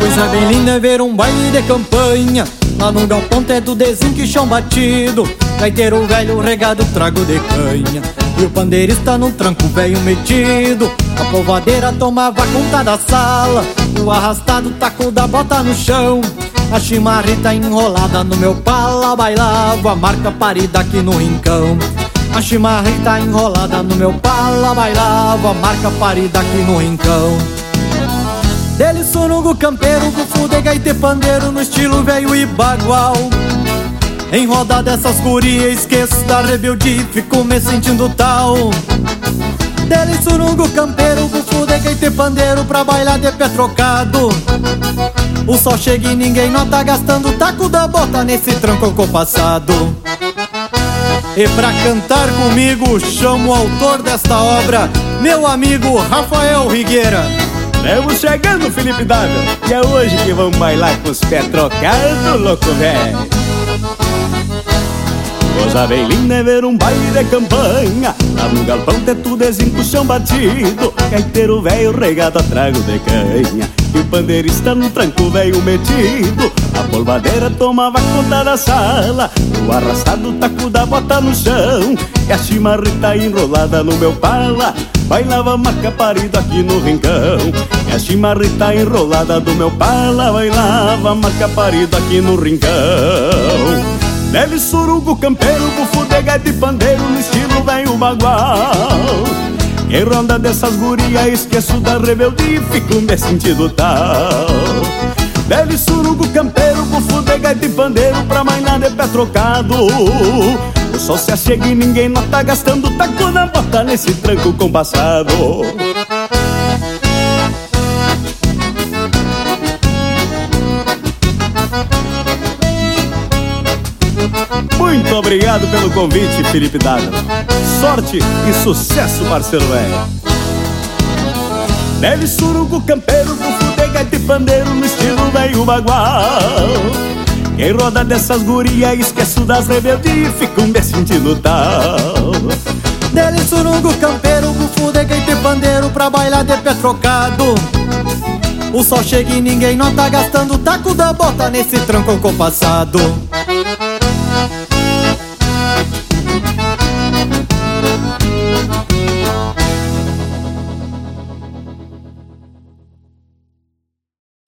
Coisa bem linda é ver um baile de campanha lá no galpão, teto de zinco e chão batido. Gaiteiro velho regado trago de canha e o pandeirista num tranco velho metido. A polvadeira tomava conta da sala, o arrastado taco da bota no chão. A chimarrita enrolada no meu pala bailava a marca parida aqui no rincão. A chimarrita enrolada no meu pala bailava a marca parida aqui no rincão. Dele surugo campeiro, bufo de gaita e pandeiro no estilo velho e bagual. Em roda dessas gurias esqueço da rebeldia e fico me sentindo tal. Dele surungo campeiro, bufo de gaita e pandeiro pra bailar de pé trocado. O sol chega e ninguém nota, gastando o taco da bota nesse tranco compassado. E pra cantar comigo chamo o autor desta obra, meu amigo Rafael Rigueira. Estamos chegando, Felipe Dávila, e é hoje que vamos bailar com os pés trocados, louco velho. Coisa bem linda é ver um baile de campanha lá no galpão, teto de zinco, chão batido. Gaiteiro velho regado a trago de canha e o pandeirista no tranco velho metido. A polvadeira tomava conta da sala, o arrastado taco da bota no chão. E a chimarrita enrolada no meu pala bailava marca parida aqui no rincão. E a chimarrita enrolada do meu pala bailava marca parida aqui no rincão. Nele surugo campeiro, bufo de gaita e pandeiro no estilo velho bagual. Em ronda dessas gurias esqueço da rebeldia e fico me sentindo tal. Nele surugo campeiro, bufo de gaita e pandeiro pra bailar de pé trocado. O sol se achega e ninguém nota, gastando taco na bota nesse tranco compassado. Muito obrigado pelo convite, Felipe Dávila. Sorte e sucesso, parceiro velho. Nele surugo campeiro, bufo de gaita e pandeiro no estilo velho bagual. Quem roda dessas gurias esqueço das rebeldias e fico me sentindo tal. Nele surugo campeiro, bufo de gaita e pandeiro pra bailar de pé trocado. O sol chega e ninguém nota, gastando o taco da bota nesse tranco compassado.